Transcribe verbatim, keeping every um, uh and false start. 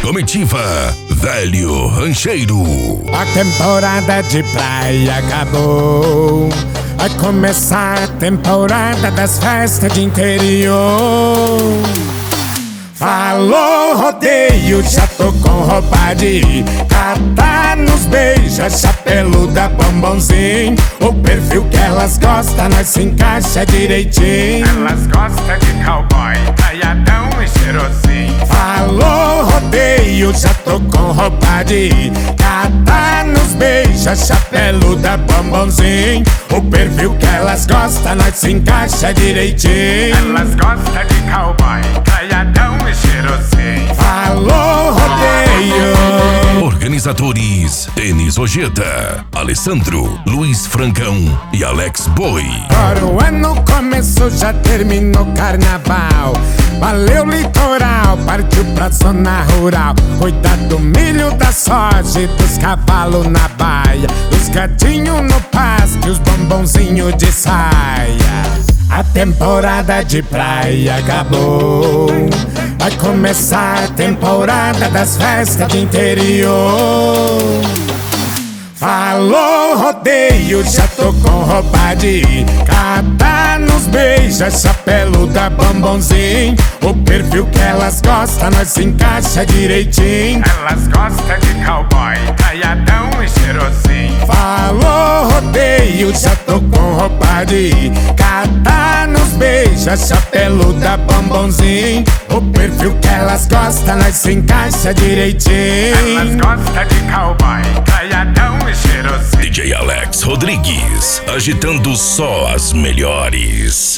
Comitiva Velho Rancheiro. A temporada de praia acabou. Vai começar a temporada das festas de interior. Falou rodeio, já tô com roupa de ir. Catar nos beija, chapeluda, bombonzinho. O perfil que elas gostam, nós se encaixa direitinho. Elas gostam de cowboy, traiadão e cheirosinho. Falou rodeio, já tô com roupa de ir. Catar nos beija, chapeluda, bombonzinho. O perfil que elas gostam, nós se encaixa direitinho. Elas gostam de cowboy, traiadão e cheirosinho. Falou rodeio. Organizadores: Denis Ojeda, Alessandro, Luiz Francão e Alex Boy. Agora o ano começou, já terminou o carnaval. Valeu litoral, partiu pra zona rural. Cuidar do milho, da soja e dos cavalos na baia. Os gatinhos no pasto e os bombonzinhos de saia. A temporada de praia acabou. Vai começar a temporada das festas de interior. Falou rodeio, já tô com roupa de ir. Catar nos beija, chapeluda, bombonzinho. O perfil que elas gostam, nós se encaixa direitinho. Elas gostam de cowboy, traiadão e cheirosinho. Falou rodeio, já tô com roupa de ir. Catar nos beija, chapeluda, bombonzinho. O perfil que elas gostam, nós se encaixa direitinho. Elas gostam de cowboy, traiadão e cheirosinho. D J Alex Rodrigues, agitando só as melhores.